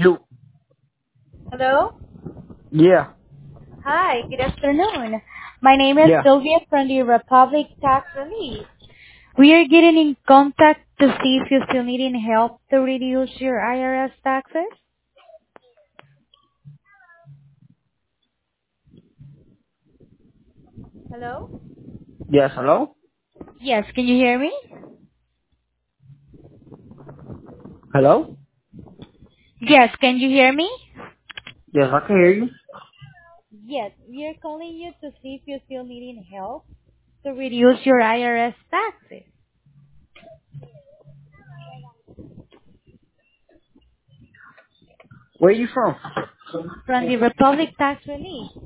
You. Hello? Yeah. Hi, good afternoon. My name is Yeah. Sylvia from the Republic Tax Relief. We are getting in contact to see if you still needing help to reduce your IRS taxes. Hello? Yes. Hello. Yes, can you hear me? Hello. Yes, can you hear me? Yes, I can hear you. Yes, we are calling you to see if you still needing help to reduce your IRS taxes. Where are you from? From the Republic Tax Relief.